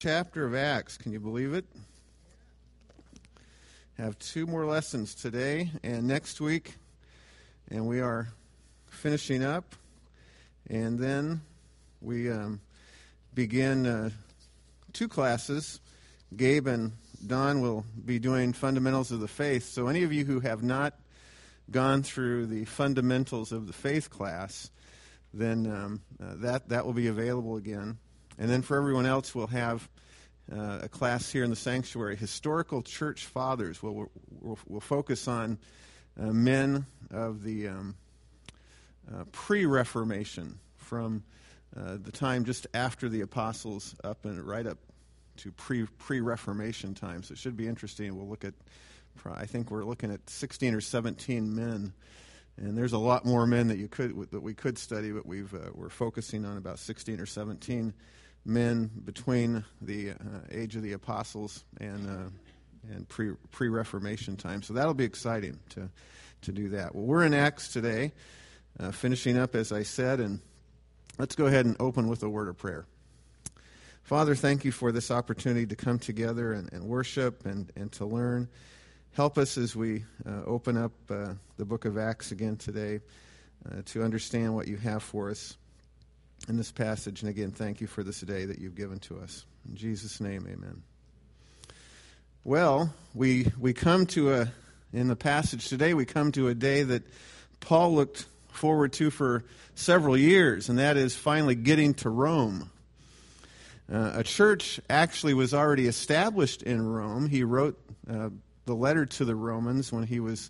chapter of Acts. Can you believe it? Have 2 more lessons today and next week, and we are finishing up. And then we begin 2 classes. Gabe and Don will be doing Fundamentals of the Faith. So any of you who have not gone through the Fundamentals of the Faith class, then that will be available again. And then for everyone else, we'll have a class here in the sanctuary, Historical Church Fathers. We'll focus on men of the pre-Reformation, from the time just after the apostles up and right up to pre-Reformation time. So it should be interesting. We'll look at, I think we're looking at 16 or 17 men. And there's a lot more men that we could study, but we're focusing on about 16 or 17 men between the age of the apostles and pre-Reformation time. So that'll be exciting to do that. Well, we're in Acts today, finishing up, as I said, and let's go ahead and open with a word of prayer. Father, thank you for this opportunity to come together and worship and to learn. Help us as we open up the book of Acts again today to understand what you have for us in this passage. And again, thank you for this day that you've given to us. In Jesus' name, amen. Well, we come to in the passage today, we come to a day that Paul looked forward to for several years, and that is finally getting to Rome. A church actually was already established in Rome. He wrote the letter to the Romans when he was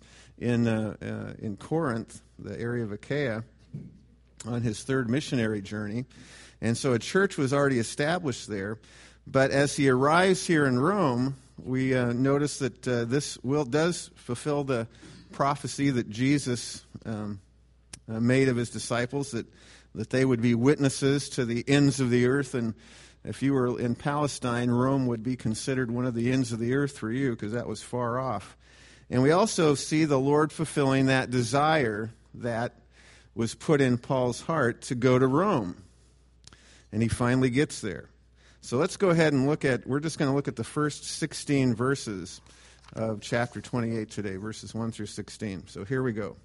in Corinth, the area of Achaia, on his 3rd missionary journey. And so a church was already established there. But as he arrives here in Rome, we notice that this does fulfill the prophecy that Jesus made of his disciples, that they would be witnesses to the ends of the earth. And if you were in Palestine, Rome would be considered one of the ends of the earth for you, because that was far off. And we also see the Lord fulfilling that desire that was put in Paul's heart to go to Rome. And he finally gets there. So let's go ahead and we're just going to look at the first 16 verses of chapter 28 today, verses 1 through 16. So here we go.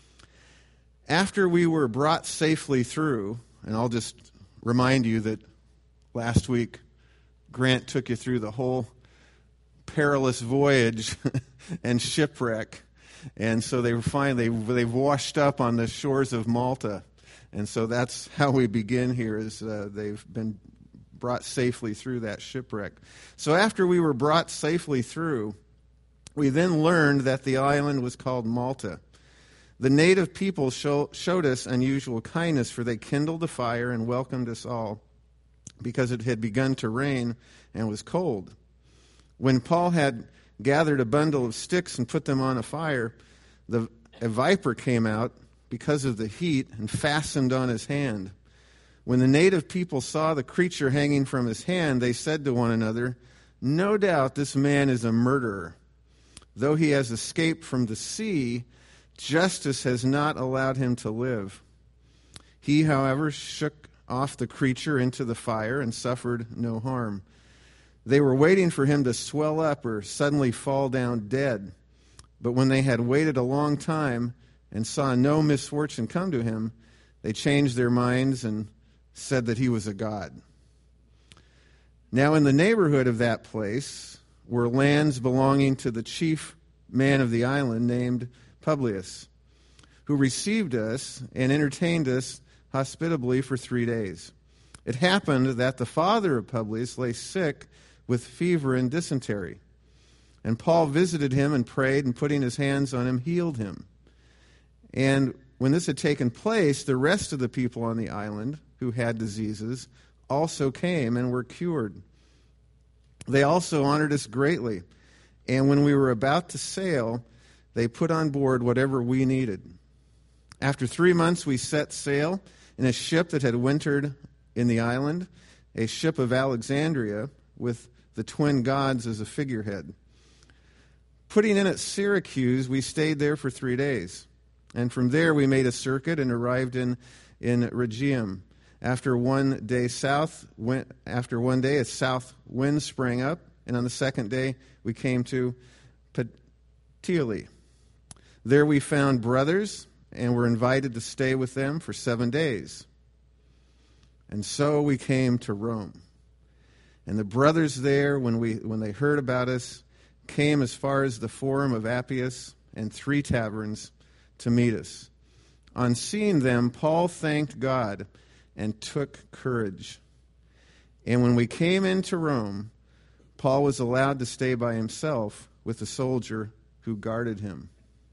After we were brought safely through, and I'll just remind you that last week Grant took you through the whole perilous voyage and shipwreck. And so they've washed up on the shores of Malta. And so that's how we begin here, is they've been brought safely through that shipwreck. So after we were brought safely through, we then learned that the island was called Malta. The native people showed us unusual kindness, for they kindled a fire and welcomed us all, because it had begun to rain and was cold. When Paul had gathered a bundle of sticks and put them on a fire, a viper came out because of the heat and fastened on his hand. When the native people saw the creature hanging from his hand, they said to one another, "No doubt this man is a murderer. Though he has escaped from the sea, justice has not allowed him to live." He, however, shook off the creature into the fire and suffered no harm. They were waiting for him to swell up or suddenly fall down dead. But when they had waited a long time and saw no misfortune come to him, they changed their minds and said that he was a god. Now in the neighborhood of that place were lands belonging to the chief man of the island, named Publius, who received us and entertained us hospitably for 3 days. It happened that the father of Publius lay sick with fever and dysentery. And Paul visited him and prayed, and putting his hands on him, healed him. And when this had taken place, the rest of the people on the island who had diseases also came and were cured. They also honored us greatly. And when we were about to sail, they put on board whatever we needed. After 3 months, we set sail in a ship that had wintered in the island, a ship of Alexandria, with the twin gods as a figurehead. Putting in at Syracuse, we stayed there for 3 days. And from there we made a circuit and arrived in Rhegium. After one day, a south wind sprang up, and on the second day we came to Puteoli. There we found brothers, and were invited to stay with them for 7 days. And so we came to Rome. And the brothers there, when they heard about us, came as far as the Forum of Appius and 3 taverns to meet us. On seeing them, Paul thanked God and took courage. And when we came into Rome, Paul was allowed to stay by himself with the soldier who guarded him.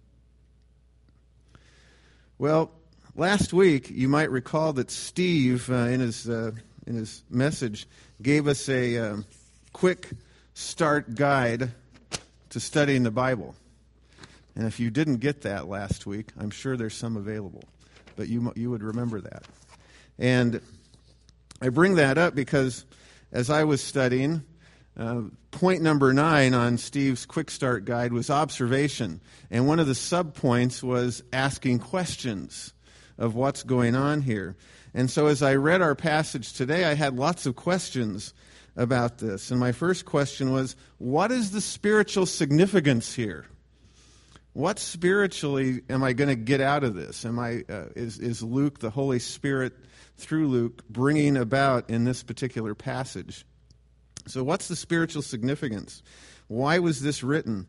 Well, last week you might recall that Steve, in his message, gave us a quick start guide to studying the Bible. And if you didn't get that last week, I'm sure there's some available, but you would remember that. And I bring that up because as I was studying, point number 9 on Steve's quick start guide was observation. And one of the subpoints was asking questions of what's going on here. And so as I read our passage today, I had lots of questions about this. And my first question was, what is the spiritual significance here? What spiritually am I going to get out of this? Is Luke, the Holy Spirit, through Luke, bringing about in this particular passage? So what's the spiritual significance? Why was this written?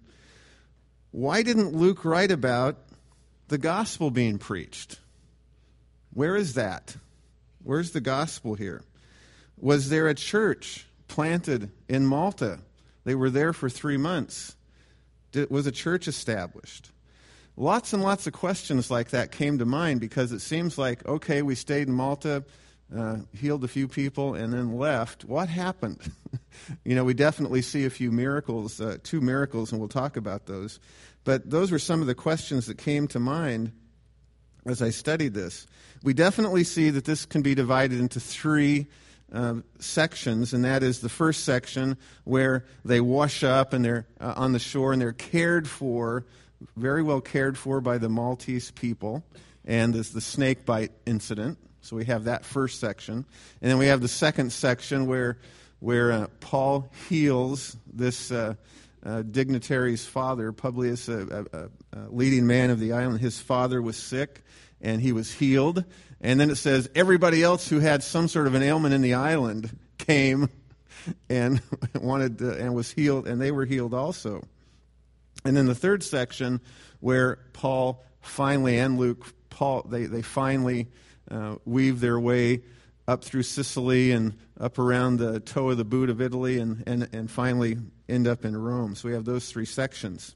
Why didn't Luke write about the gospel being preached? Where is that? Where's the gospel here? Was there a church planted in Malta? They were there for 3 months. Was a church established? Lots and lots of questions like that came to mind because it seems like, okay, we stayed in Malta, healed a few people, and then left. What happened? We definitely see a few miracles, 2 miracles, and we'll talk about those. But those were some of the questions that came to mind as I studied this. We definitely see that this can be divided into 3 sections, and that is the first section where they wash up and they're on the shore and they're cared for, very well cared for by the Maltese people, and there's the snake bite incident. So we have that first section, and then we have the second section where Paul heals this dignitary's father, Publius, a leading man of the island. His father was sick, and he was healed. And then it says everybody else who had some sort of an ailment in the island came and and was healed, and they were healed also. And then the third section where Paul finally and Luke, they finally weave their way up through Sicily and up around the toe of the boot of Italy and finally end up in Rome. So we have those 3 sections.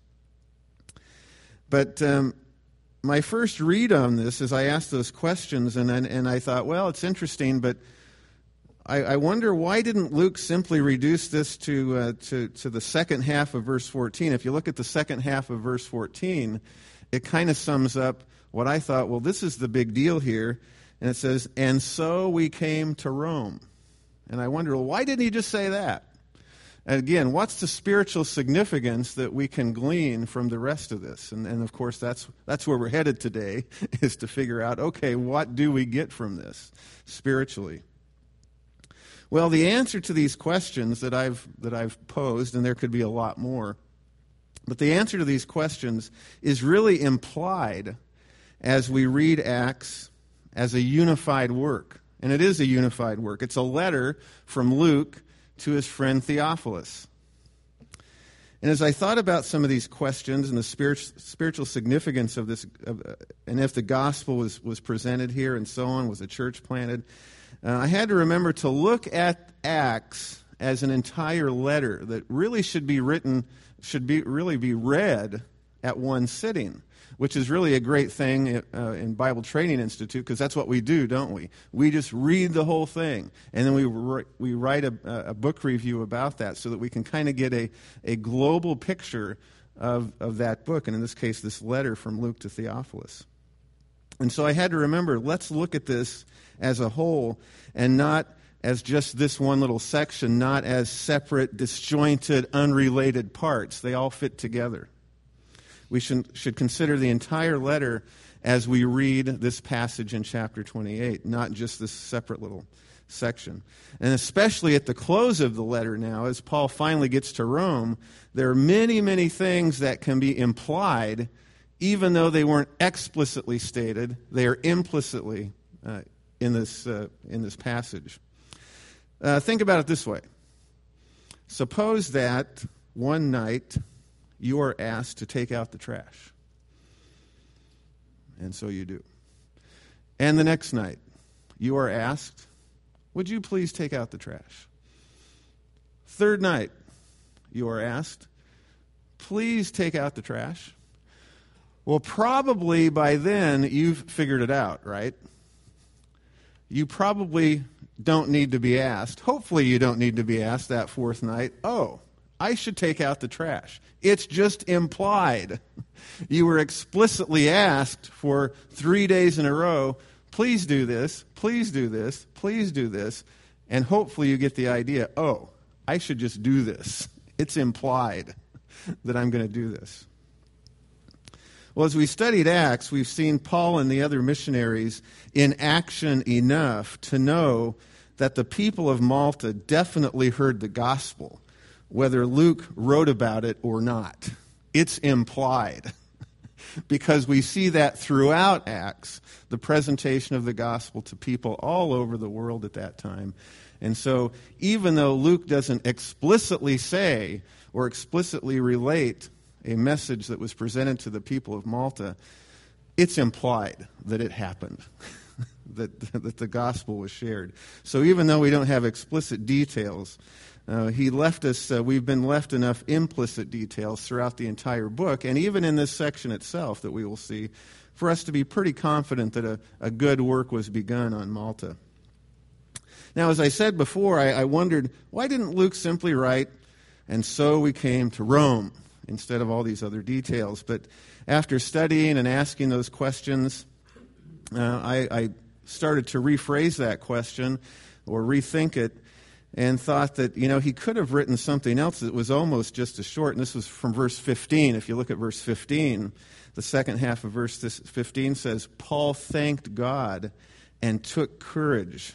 But my first read on this is I asked those questions, and I thought, well, it's interesting, but I wonder why didn't Luke simply reduce this to the second half of verse 14? If you look at the second half of verse 14, it kind of sums up what I thought, well, this is the big deal here. And it says, and so we came to Rome. And I wonder, well, why didn't he just say that? And again, what's the spiritual significance that we can glean from the rest of this? And of course, that's where we're headed today, is to figure out, okay, what do we get from this spiritually? Well, the answer to these questions that I've posed, and there could be a lot more, but the answer to these questions is really implied as we read Acts as a unified work. And it is a unified work. It's a letter from Luke to his friend Theophilus. And as I thought about some of these questions and the spiritual significance of this, and if the gospel was presented here and so on, was a church planted, I had to remember to look at Acts as an entire letter that really should be read at one sitting, which is really a great thing in Bible Training Institute, because that's what we do, don't we? We just read the whole thing, and then we write a book review about that so that we can kind of get a global picture of that book, and in this case, this letter from Luke to Theophilus. And so I had to remember, let's look at this as a whole and not as just this one little section, not as separate, disjointed, unrelated parts. They all fit together. We should consider the entire letter as we read this passage in chapter 28, not just this separate little section. And especially at the close of the letter now, as Paul finally gets to Rome, there are many, many things that can be implied, even though they weren't explicitly stated. They are implicitly in this passage. Think about it this way. Suppose that one night you are asked to take out the trash. And so you do. And the next night you are asked, would you please take out the trash? Third night you are asked, please take out the trash. Well, probably by then you've figured it out, right? You probably don't need to be asked. Hopefully you don't need to be asked that fourth night, oh, I should take out the trash. It's just implied. You were explicitly asked for 3 days in a row, please do this, please do this, please do this, and hopefully you get the idea, oh, I should just do this. It's implied that I'm going to do this. Well, as we studied Acts, we've seen Paul and the other missionaries in action enough to know that the people of Malta definitely heard the gospel, whether Luke wrote about it or not. It's implied because we see that throughout Acts, the presentation of the gospel to people all over the world at that time. And so even though Luke doesn't explicitly say or explicitly relate a message that was presented to the people of Malta, it's implied that it happened, that the gospel was shared. So even though we don't have explicit details, he left us, we've been left enough implicit details throughout the entire book, and even in this section itself that we will see, for us to be pretty confident that a good work was begun on Malta. Now, as I said before, I wondered, why didn't Luke simply write, and so we came to Rome, instead of all these other details? But after studying and asking those questions, I started to rephrase that question or rethink it, and thought that, he could have written something else that was almost just as short. And this was from verse 15. If you look at verse 15, the second half of verse 15 says, Paul thanked God and took courage.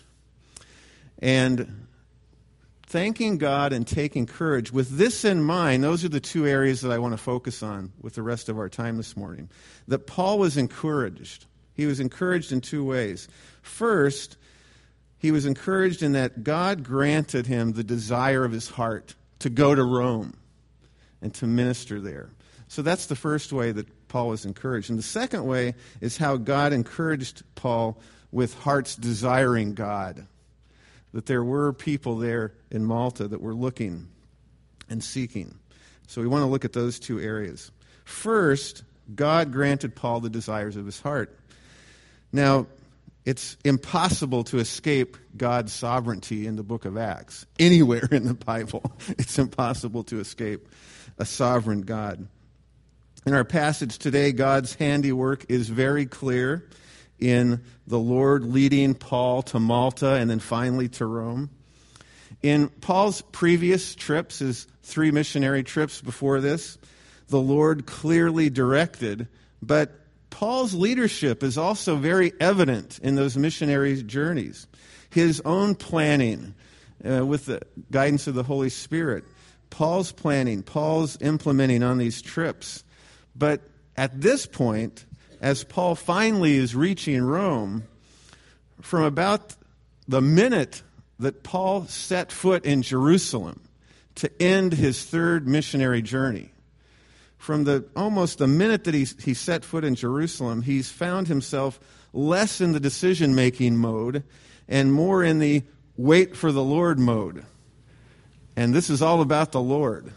And thanking God and taking courage, with this in mind, those are the two areas that I want to focus on with the rest of our time this morning. That Paul was encouraged. He was encouraged in two ways. First, he was encouraged in that God granted him the desire of his heart to go to Rome and to minister there. So that's the first way that Paul was encouraged. And the second way is how God encouraged Paul with hearts desiring God. That there were people there in Malta that were looking and seeking. So we want to look at those two areas. First, God granted Paul the desires of his heart. Now, it's impossible to escape God's sovereignty in the book of Acts. Anywhere in the Bible, it's impossible to escape a sovereign God. In our passage today, God's handiwork is very clear in the Lord leading Paul to Malta and then finally to Rome. In Paul's previous trips, his 3 missionary trips before this, the Lord clearly directed, but Paul's leadership is also very evident in those missionary journeys. His own planning with the guidance of the Holy Spirit. Paul's planning, Paul's implementing on these trips. But at this point, as Paul finally is reaching Rome, from about the minute that Paul set foot in Jerusalem to end his 3rd missionary journey, from almost the minute that he set foot in Jerusalem, he's found himself less in the decision-making mode and more in the wait for the Lord mode. And this is all about the Lord.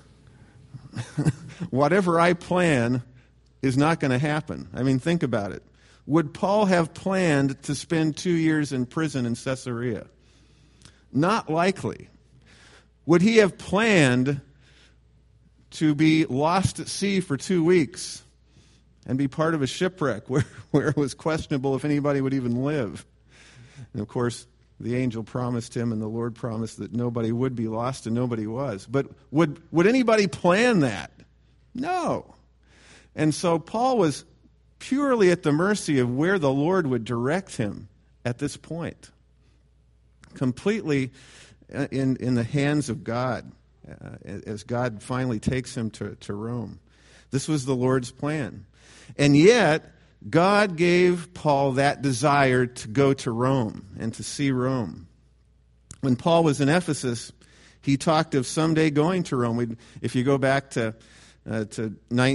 Whatever I plan is not going to happen. I mean, think about it. Would Paul have planned to spend 2 years in prison in Caesarea? Not likely. Would he have planned to be lost at sea for 2 weeks and be part of a shipwreck where it was questionable if anybody would even live? And of course, the angel promised him and the Lord promised that nobody would be lost, and nobody was. But would anybody plan that? No. And so Paul was purely at the mercy of where the Lord would direct him at this point. Completely in the hands of God, as God finally takes him to Rome. This was the Lord's plan. And yet, God gave Paul that desire to go to Rome and to see Rome. When Paul was in Ephesus, he talked of someday going to Rome. If you go back to chapter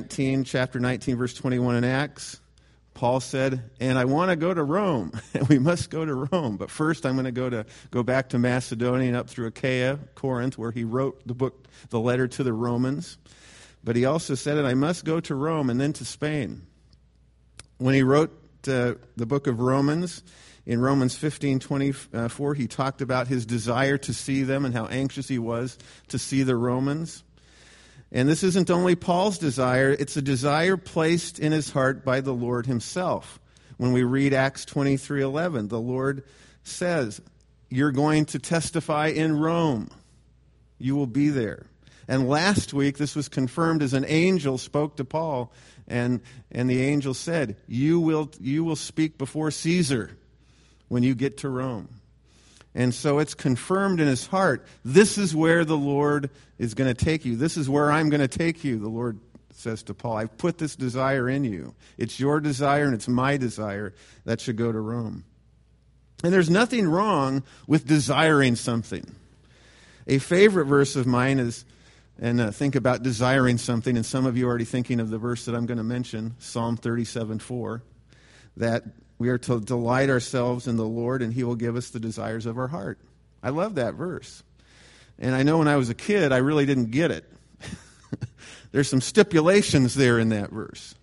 19, verse 21 in Acts, Paul said, "And I want to go to Rome, and we must go to Rome. But first, I'm going to go back to Macedonia and up through Achaia, Corinth, where he wrote the letter to the Romans. But he also said that I must go to Rome and then to Spain." When he wrote the book of Romans, in Romans 15:24, he talked about his desire to see them and how anxious he was to see the Romans. And this isn't only Paul's desire, it's a desire placed in his heart by the Lord himself. When we read Acts 23:11, the Lord says, "You're going to testify in Rome. You will be there." And last week, this was confirmed as an angel spoke to Paul, and the angel said, you will speak before Caesar when you get to Rome. And so it's confirmed in his heart, this is where the Lord is going to take you. This is where I'm going to take you, the Lord says to Paul. I've put this desire in you. It's your desire and it's my desire that should go to Rome. And there's nothing wrong with desiring something. A favorite verse of mine is, and think about desiring something, and some of you are already thinking of the verse that I'm going to mention, Psalm 37:4, that we are to delight ourselves in the Lord, and he will give us the desires of our heart. I love that verse. And I know when I was a kid, I really didn't get it. There's some stipulations there in that verse.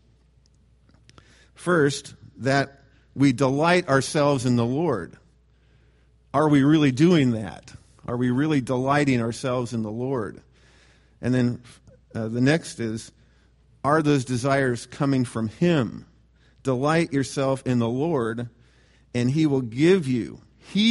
First, that we delight ourselves in the Lord. Are we really doing that? Are we really delighting ourselves in the Lord? And then the next is, are those desires coming from him? Delight yourself in the Lord, and he will give you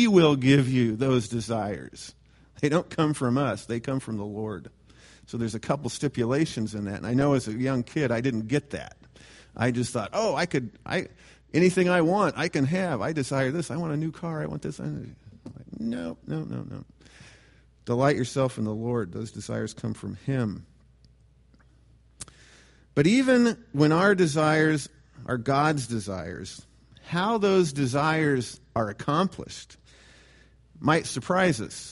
those desires. They don't come from us. They come from the Lord. So there's a couple stipulations in that. And I know as a young kid, I didn't get that. I just thought, anything I want, I can have. I desire this. I want a new car. I want this. No. Delight yourself in the Lord. Those desires come from him. But even when our desires are God's desires, how those desires are accomplished might surprise us,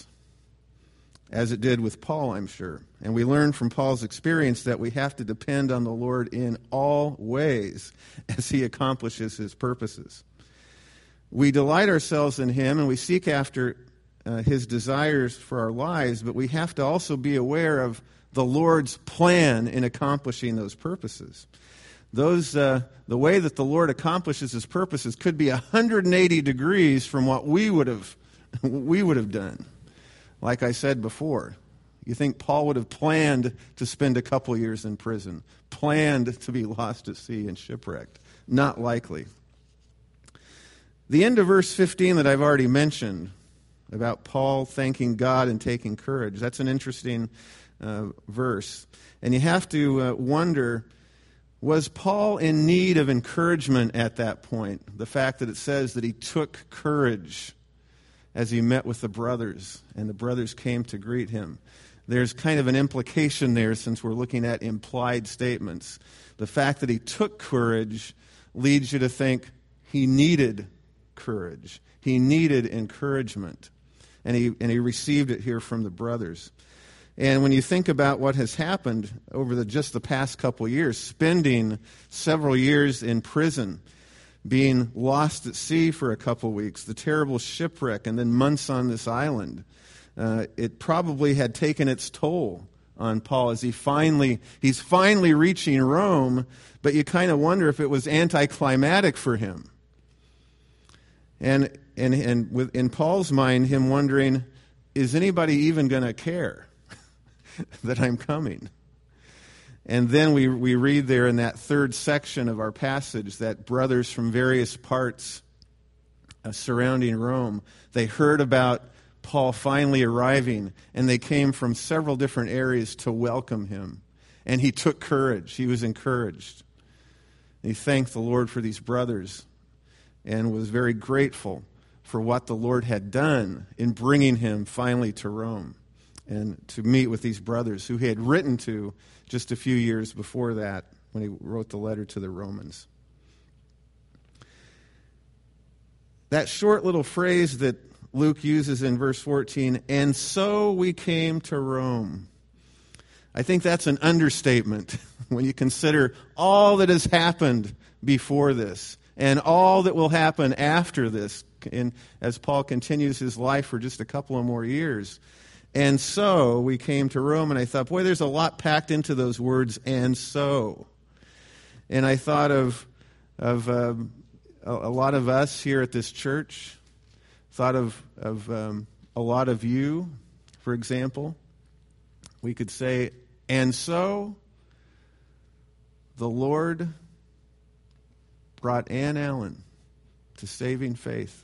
as it did with Paul, I'm sure. And we learn from Paul's experience that we have to depend on the Lord in all ways as he accomplishes his purposes. We delight ourselves in him, and we seek after his desires for our lives, but we have to also be aware of the Lord's plan in accomplishing those purposes. The way that the Lord accomplishes his purposes could be 180 degrees from what we would have done. Like I said before, you think Paul would have planned to spend a couple years in prison, planned to be lost at sea and shipwrecked? Not likely. The end of verse 15 that I've already mentioned, about Paul thanking God and taking courage. That's an interesting verse. And you have to wonder, was Paul in need of encouragement at that point? The fact that it says that he took courage as he met with the brothers, and the brothers came to greet him. There's kind of an implication there, since we're looking at implied statements. The fact that he took courage leads you to think he needed courage. He needed encouragement. And he received it here from the brothers. And when you think about what has happened over just the past couple years, spending several years in prison, being lost at sea for a couple weeks, the terrible shipwreck, and then months on this island, it probably had taken its toll on Paul as he's finally reaching Rome, but you kind of wonder if it was anticlimactic for him. And in Paul's mind, him wondering, is anybody even going to care that I'm coming? And then we read there in that third section of our passage that brothers from various parts surrounding Rome, they heard about Paul finally arriving, and they came from several different areas to welcome him. And he took courage. He was encouraged. He thanked the Lord for these brothers and was very grateful for what the Lord had done in bringing him finally to Rome and to meet with these brothers who he had written to just a few years before that when he wrote the letter to the Romans. That short little phrase that Luke uses in verse 14, and so we came to Rome. I think that's an understatement when you consider all that has happened before this and all that will happen after this, and as Paul continues his life for just a couple of more years. And so we came to Rome, and I thought, boy, there's a lot packed into those words, and so. And I thought of a lot of us here at this church, thought of a lot of you, for example. We could say, and so the Lord brought Ann Allen to saving faith.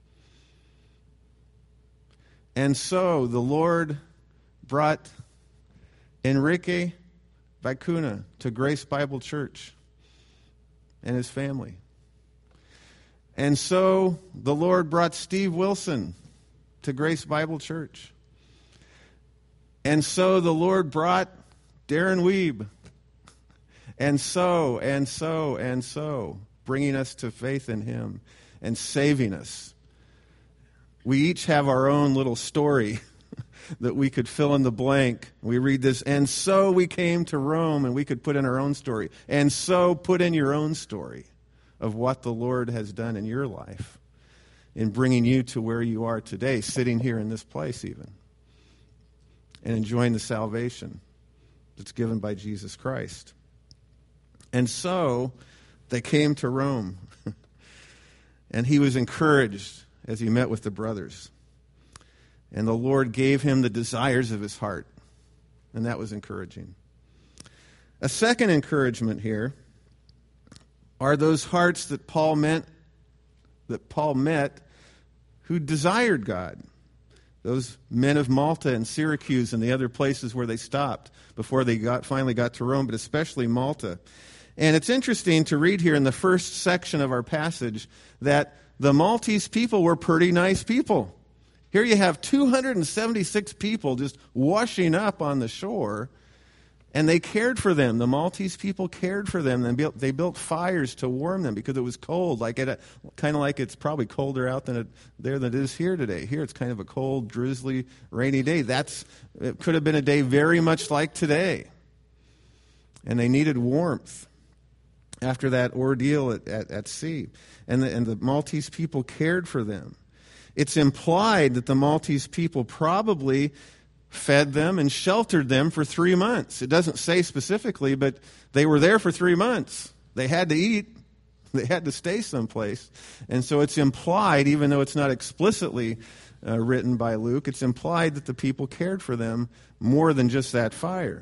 And so the Lord brought Enrique Vicuna to Grace Bible Church and his family. And so the Lord brought Steve Wilson to Grace Bible Church. And so the Lord brought Darren Weeb. And so, bringing us to faith in him and saving us. We each have our own little story that we could fill in the blank. We read this, and so we came to Rome, and we could put in our own story. And so put in your own story of what the Lord has done in your life in bringing you to where you are today, sitting here in this place even, and enjoying the salvation that's given by Jesus Christ. And so they came to Rome, and he was encouraged as he met with the brothers. And the Lord gave him the desires of his heart, and that was encouraging. A second encouragement here are those hearts that Paul met who desired God. Those men of Malta and Syracuse and the other places where they stopped before they finally got to Rome, but especially Malta. And it's interesting to read here in the first section of our passage that the Maltese people were pretty nice people. Here you have 276 people just washing up on the shore, and they cared for them. The Maltese people cared for them, and they built fires to warm them because it was cold, kind of like it's probably colder out than it is here today. Here it's kind of a cold, drizzly, rainy day. It could have been a day very much like today. And they needed warmth after that ordeal at sea. And the Maltese people cared for them. It's implied that the Maltese people probably fed them and sheltered them for 3 months. It doesn't say specifically, but they were there for 3 months. They had to eat. They had to stay someplace. And so it's implied, even though it's not explicitly written by Luke, it's implied that the people cared for them more than just that fire.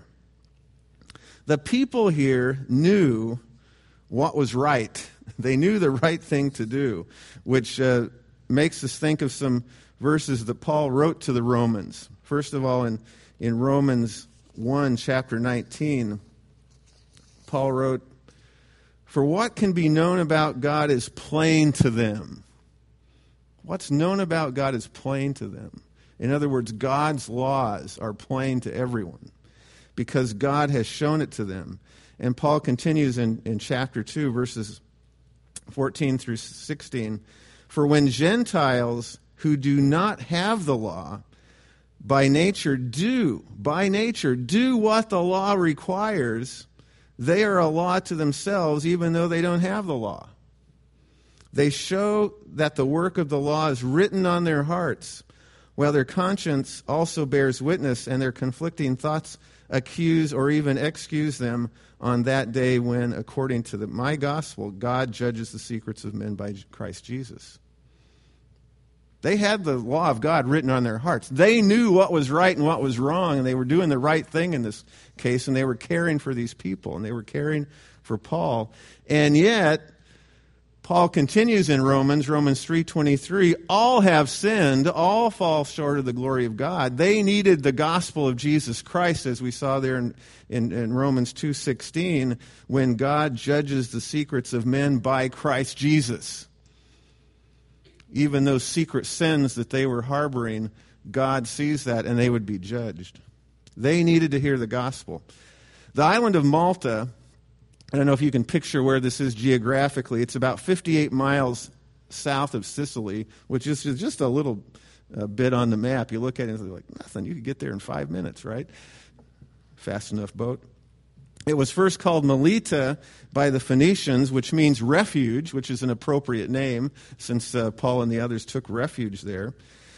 The people here knew what was right. They knew the right thing to do, which makes us think of some verses that Paul wrote to the Romans. First of all, in Romans 1, chapter 19, Paul wrote, "For what can be known about God is plain to them." What's known about God is plain to them. In other words, God's laws are plain to everyone because God has shown it to them. And Paul continues in chapter 2, verses 14 through 16. "For when Gentiles who do not have the law by nature do what the law requires, they are a law to themselves even though they don't have the law. They show that the work of the law is written on their hearts, while their conscience also bears witness, and their conflicting thoughts accuse or even excuse them on that day when, according to my gospel, God judges the secrets of men by Christ Jesus." They had the law of God written on their hearts. They knew what was right and what was wrong, and they were doing the right thing in this case, and they were caring for these people, and they were caring for Paul. And yet, Paul continues in Romans 3:23, all have sinned, all fall short of the glory of God. They needed the gospel of Jesus Christ, as we saw there in Romans 2:16, when God judges the secrets of men by Christ Jesus. Even those secret sins that they were harboring, God sees that and they would be judged. They needed to hear the gospel. The island of Malta, I don't know if you can picture where this is geographically. It's about 58 miles south of Sicily, which is just a little bit on the map. You look at it and it's like, nothing. You could get there in 5 minutes, right? Fast enough boat. It was first called Melita by the Phoenicians, which means refuge, which is an appropriate name since Paul and the others took refuge there.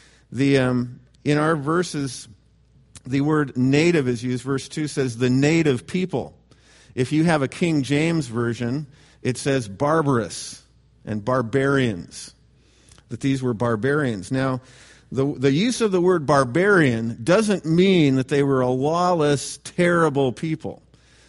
In our verses, the word native is used. Verse 2 says the native people. If you have a King James version, it says barbarous and barbarians, that these were barbarians. Now, the use of the word barbarian doesn't mean that they were a lawless, terrible people.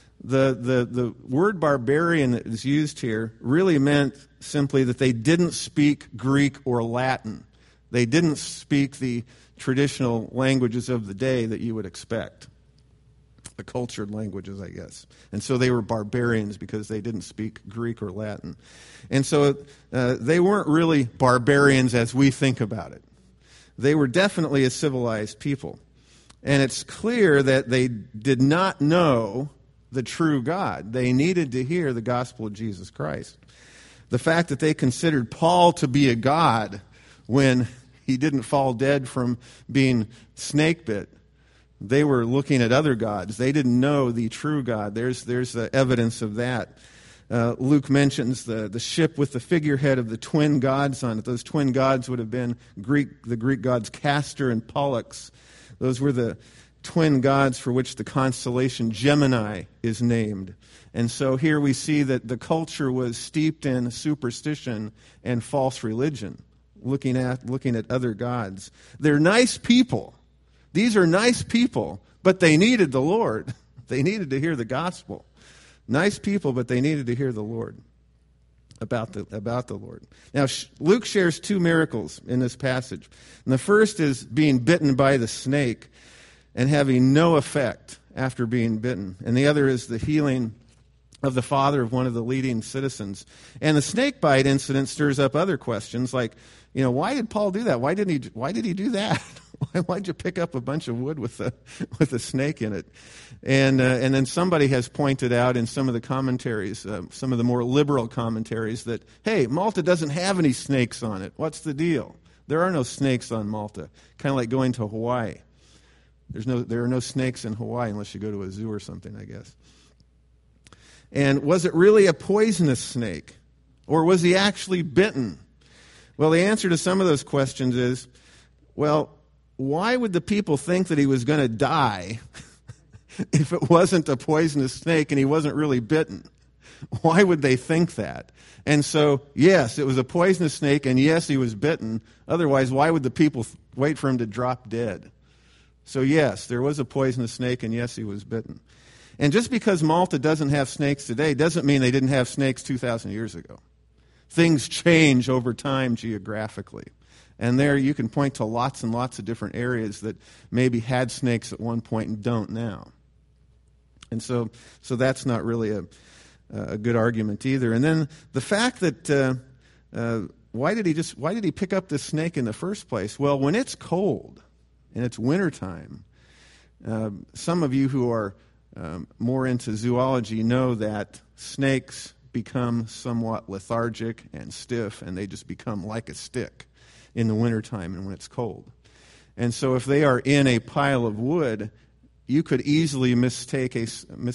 The word barbarian that is used here really meant simply that they didn't speak Greek or Latin. They didn't speak the traditional languages of the day that you would expect. The cultured languages, I guess. And so they were barbarians because they didn't speak Greek or Latin. And so they weren't really barbarians as we think about it. They were definitely a civilized people. And it's clear that they did not know the true God. They needed to hear the gospel of Jesus Christ. The fact that they considered Paul to be a god when he didn't fall dead from being snake bit, they were looking at other gods. They didn't know the true God. There's evidence of that. Luke mentions the ship with the figurehead of the twin gods on it. Those twin gods would have been the Greek gods Castor and Pollux. Those were the twin gods for which the constellation Gemini is named. And so here we see that the culture was steeped in superstition and false religion, looking at other gods. They're nice people. These are nice people, but they needed the Lord. They needed to hear the gospel. Nice people, but they needed to hear the Lord, about the Lord. Now, Luke shares two miracles in this passage. And the first is being bitten by the snake and having no effect after being bitten. And the other is the healing of the father of one of the leading citizens. And the snake bite incident stirs up other questions like, why did Paul do that? Why did he do that? Why'd you pick up a bunch of wood with a snake in it? And then somebody has pointed out in some of the commentaries, some of the more liberal commentaries, that, hey, Malta doesn't have any snakes on it. What's the deal? There are no snakes on Malta. Kind of like going to Hawaii. There are no snakes in Hawaii unless you go to a zoo or something, I guess. And was it really a poisonous snake? Or was he actually bitten? Well, the answer to some of those questions is, why would the people think that he was going to die if it wasn't a poisonous snake and he wasn't really bitten? Why would they think that? And so, yes, it was a poisonous snake, and yes, he was bitten. Otherwise, why would the people wait for him to drop dead? So, yes, there was a poisonous snake, and yes, he was bitten. And just because Malta doesn't have snakes today doesn't mean they didn't have snakes 2,000 years ago. Things change over time geographically. And there you can point to lots and lots of different areas that maybe had snakes at one point and don't now. And so that's not really a good argument either. And then the fact that why did he pick up this snake in the first place? Well, when it's cold and it's wintertime, some of you who are more into zoology know that snakes become somewhat lethargic and stiff, and they just become like a stick in the wintertime and when it's cold. And so if they are in a pile of wood, you could easily mistake a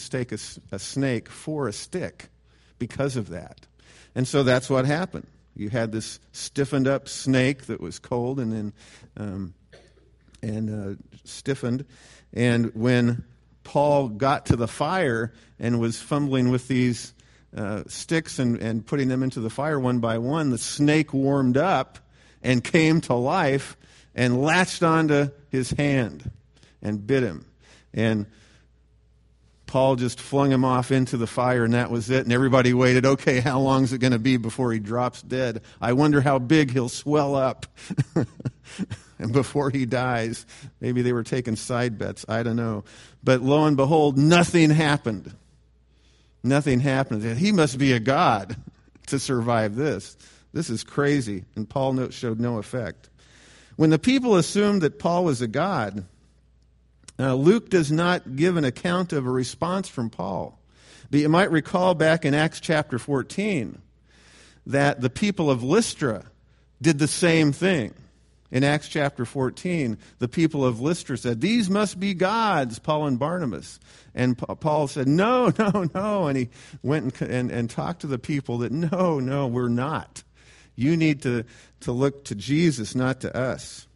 snake for a stick because of that. And so that's what happened. You had this stiffened up snake that was cold and then stiffened. And when Paul got to the fire and was fumbling with these sticks and putting them into the fire one by one, the snake warmed up and came to life and latched onto his hand and bit him. And Paul just flung him off into the fire, and that was it. And everybody waited, okay, how long is it going to be before he drops dead? I wonder how big he'll swell up and before he dies. Maybe they were taking side bets. I don't know. But lo and behold, nothing happened. Nothing happened. He must be a god to survive this. This is crazy. And Paul showed no effect. When the people assumed that Paul was a god, Luke does not give an account of a response from Paul. But you might recall back in Acts chapter 14 that the people of Lystra did the same thing. In Acts chapter 14, the people of Lystra said, "These must be gods, Paul and Barnabas." And Paul said, "No, no, no." And he went and talked to the people that, no, we're not. You need to look to Jesus, not to us.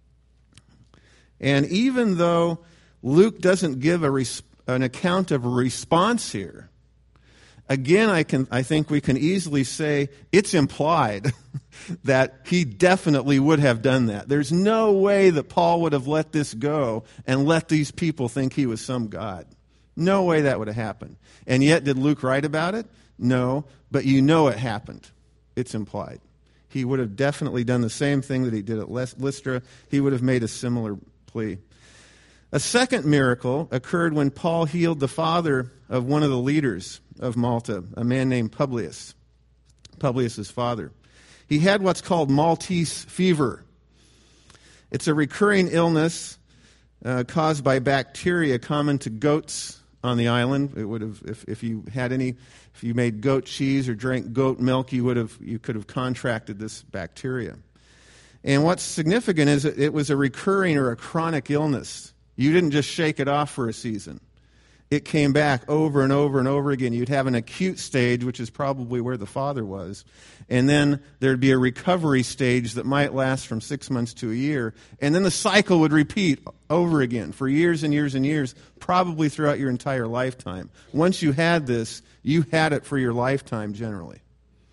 And even though Luke doesn't give an account of a response here, again, I think we can easily say it's implied that he definitely would have done that. There's no way that Paul would have let this go and let these people think he was some god. No way that would have happened. And yet, did Luke write about it? No, but you know it happened. It's implied. He would have definitely done the same thing that he did at Lystra. He would have made a similar plea. A second miracle occurred when Paul healed the father of one of the leaders of Malta, a man named Publius, Publius's father. He had what's called Maltese fever. It's a recurring illness caused by bacteria common to goats on the island. It would have, if you made goat cheese or drank goat milk, you could have contracted this bacteria. And what's significant is it was a recurring or a chronic illness. You didn't just shake it off for a season. It came back over and over and over again. You'd have an acute stage, which is probably where the father was. And then there'd be a recovery stage that might last from 6 months to a year. And then the cycle would repeat over again for years and years and years, probably throughout your entire lifetime. Once you had this, you had it for your lifetime generally.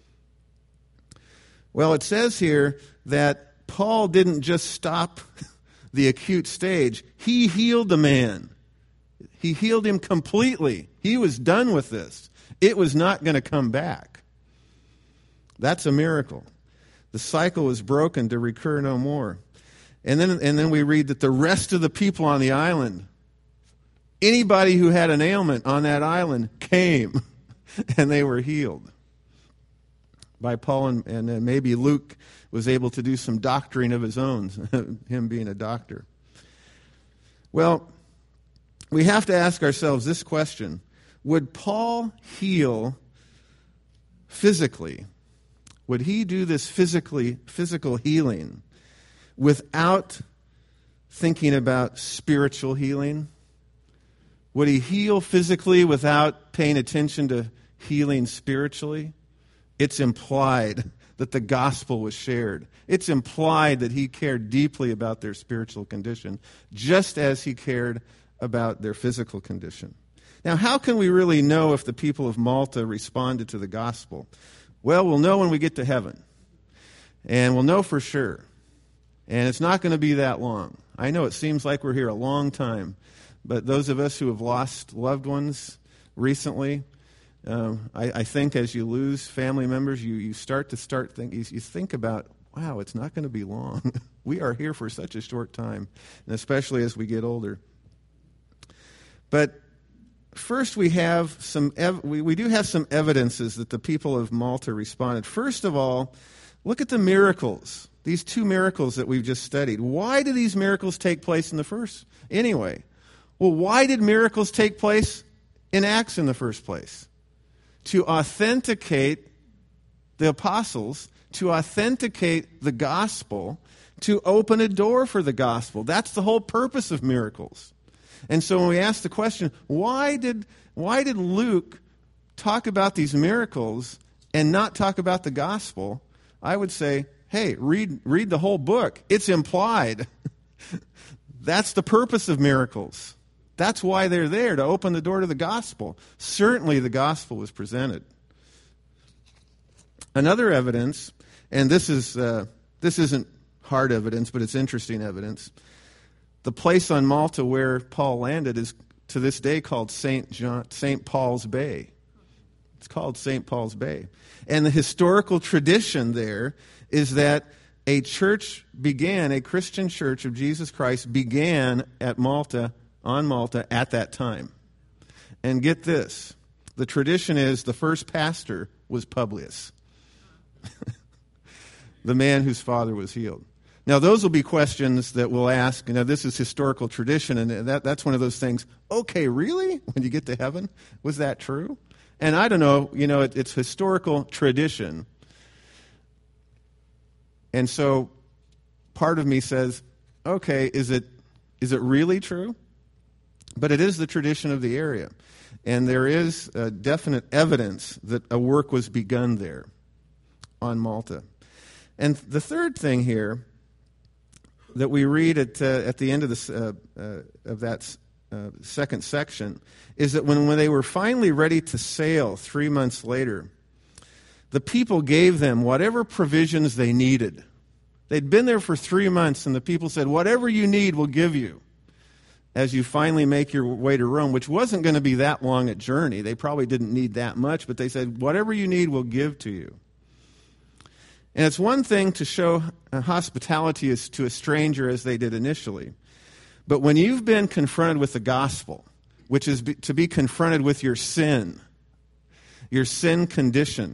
Well, it says here that Paul didn't just stop the acute stage. He healed the man. He healed him completely. He was done with this. It was not going to come back. That's a miracle. The cycle was broken to recur no more. And then we read that the rest of the people on the island, anybody who had an ailment on that island came and they were healed by Paul, and maybe Luke was able to do some doctoring of his own, him being a doctor. Well, we have to ask ourselves this question. Would Paul heal physically? Would he do this physical healing without thinking about spiritual healing? Would he heal physically without paying attention to healing spiritually? It's implied that the gospel was shared. It's implied that he cared deeply about their spiritual condition, just as he cared about their physical condition. Now, how can we really know if the people of Malta responded to the gospel? Well, we'll know when we get to heaven. And we'll know for sure. And it's not going to be that long. I know it seems like we're here a long time. But those of us who have lost loved ones recently, I think as you lose family members, you think about, wow, it's not going to be long. We are here for such a short time, and especially as we get older. But first, we do have some evidences that the people of Malta responded. First of all, look at the miracles. These two miracles that we've just studied. Why do these miracles take place in the first? Anyway, well, why did miracles take place in Acts in the first place? To authenticate the apostles, to authenticate the gospel, to open a door for the gospel. That's the whole purpose of miracles. And so when we ask the question, why did Luke talk about these miracles and not talk about the gospel? I would say, hey, read the whole book. It's implied. That's the purpose of miracles. That's why they're there, to open the door to the gospel. Certainly the gospel was presented. Another evidence, and this isn't hard evidence, but it's interesting evidence. The place on Malta where Paul landed is to this day called St. Paul's Bay. It's called St. Paul's Bay. And the historical tradition there is that a Christian church of Jesus Christ began on Malta at that time. And get this, the tradition is the first pastor was Publius, the man whose father was healed. Now, those will be questions that we'll ask. This is historical tradition, and that's one of those things. Okay, really? When you get to heaven, was that true? And I don't know. It's historical tradition. And so part of me says, okay, is it really true? But it is the tradition of the area. And there is definite evidence that a work was begun there on Malta. And the third thing here that we read at the end of that second section is that when they were finally ready to sail 3 months later, the people gave them whatever provisions they needed. They'd been there for 3 months, and the people said, whatever you need, we'll give you as you finally make your way to Rome, which wasn't going to be that long a journey. They probably didn't need that much, but they said, whatever you need, we'll give to you. And it's one thing to show hospitality to a stranger as they did initially. But when you've been confronted with the gospel, which is to be confronted with your sin condition,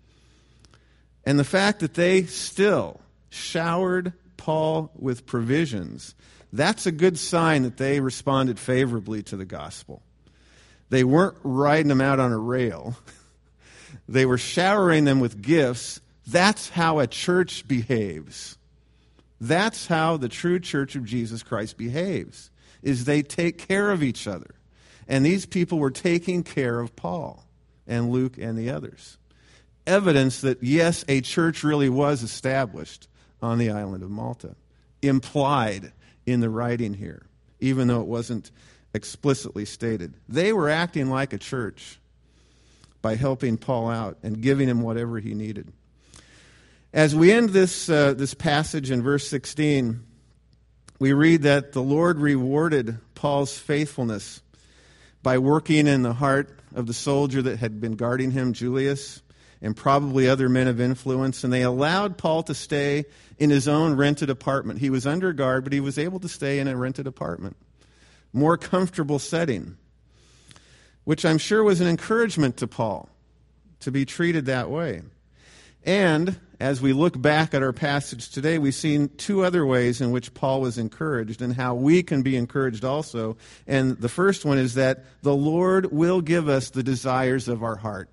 and the fact that they still showered Paul with provisions, that's a good sign that they responded favorably to the gospel. They weren't riding them out on a rail. They were showering them with gifts. That's how a church behaves. That's how the true church of Jesus Christ behaves, is they take care of each other. And these people were taking care of Paul and Luke and the others. Evidence that, yes, a church really was established on the island of Malta, implied in the writing here, even though it wasn't explicitly stated. They were acting like a church by helping Paul out and giving him whatever he needed. As we end this passage in verse 16, we read that the Lord rewarded Paul's faithfulness by working in the heart of the soldier that had been guarding him, Julius, and probably other men of influence, and they allowed Paul to stay in his own rented apartment. He was under guard, but he was able to stay in a rented apartment. More comfortable setting, which I'm sure was an encouragement to Paul to be treated that way. And as we look back at our passage today, we've seen two other ways in which Paul was encouraged and how we can be encouraged also. And the first one is that the Lord will give us the desires of our heart.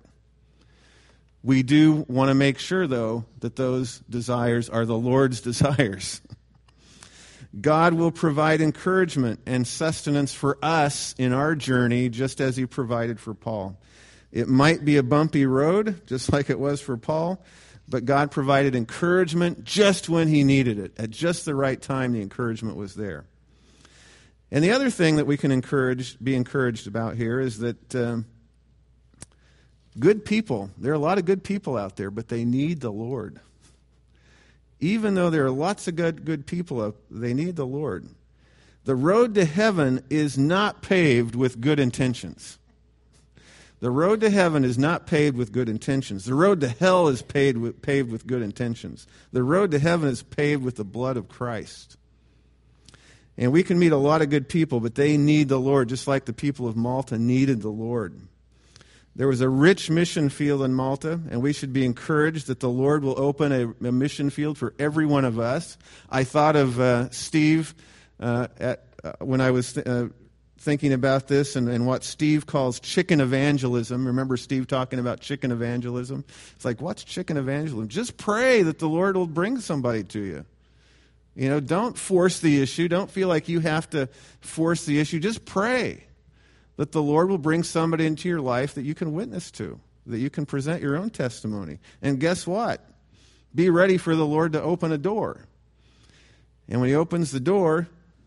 We do want to make sure, though, that those desires are the Lord's desires. God will provide encouragement and sustenance for us in our journey, just as he provided for Paul. It might be a bumpy road, just like it was for Paul, but God provided encouragement just when he needed it. At just the right time, the encouragement was there. And the other thing that we can be encouraged about here is that good people, there are a lot of good people out there, but they need the Lord. Even though there are lots of good people, they need the Lord. The road to heaven is not paved with good intentions. The road to heaven is not paved with good intentions. The road to hell is paved with good intentions. The road to heaven is paved with the blood of Christ. And we can meet a lot of good people, but they need the Lord, just like the people of Malta needed the Lord. There was a rich mission field in Malta, and we should be encouraged that the Lord will open a mission field for every one of us. I thought of Steve when I was thinking about this and what Steve calls chicken evangelism. Remember Steve talking about chicken evangelism? It's like, what's chicken evangelism? Just pray that the Lord will bring somebody to you. Don't force the issue. Don't feel like you have to force the issue. Just pray that the Lord will bring somebody into your life that you can witness to, that you can present your own testimony. And guess what? Be ready for the Lord to open a door. And when he opens the door,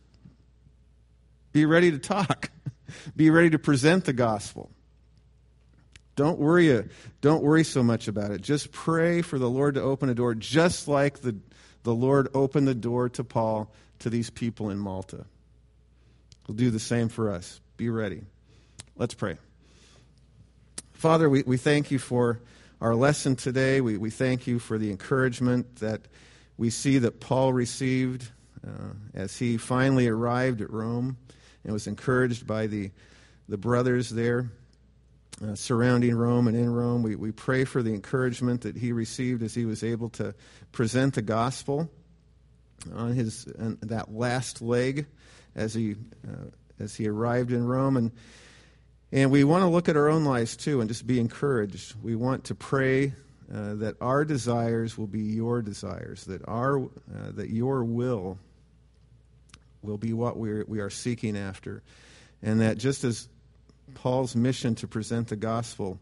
be ready to talk. Be ready to present the gospel. Don't worry so much about it. Just pray for the Lord to open a door, just like the Lord opened the door to Paul, to these people in Malta. He'll do the same for us. Be ready. Let's pray. Father, we thank you for our lesson today. We thank you for the encouragement that we see that Paul received as he finally arrived at Rome and was encouraged by the brothers there surrounding Rome and in Rome. We pray for the encouragement that he received as he was able to present the gospel on that last leg as he arrived in Rome. And we want to look at our own lives too and just be encouraged. We want to pray that our desires will be your desires, that your will be what we are seeking after, and that just as Paul's mission to present the gospel,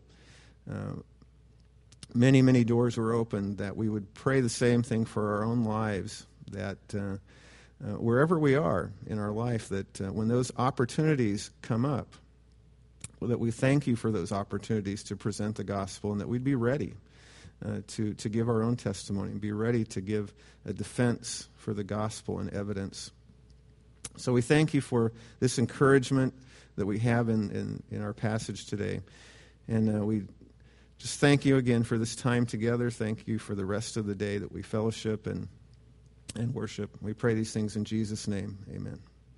many, many doors were opened, that we would pray the same thing for our own lives, that wherever we are in our life, that when those opportunities come up, that we thank you for those opportunities to present the gospel, and that we'd be ready to give our own testimony and be ready to give a defense for the gospel and evidence. So we thank you for this encouragement that we have in our passage today. And we just thank you again for this time together. Thank you for the rest of the day that we fellowship and worship. We pray these things in Jesus' name. Amen.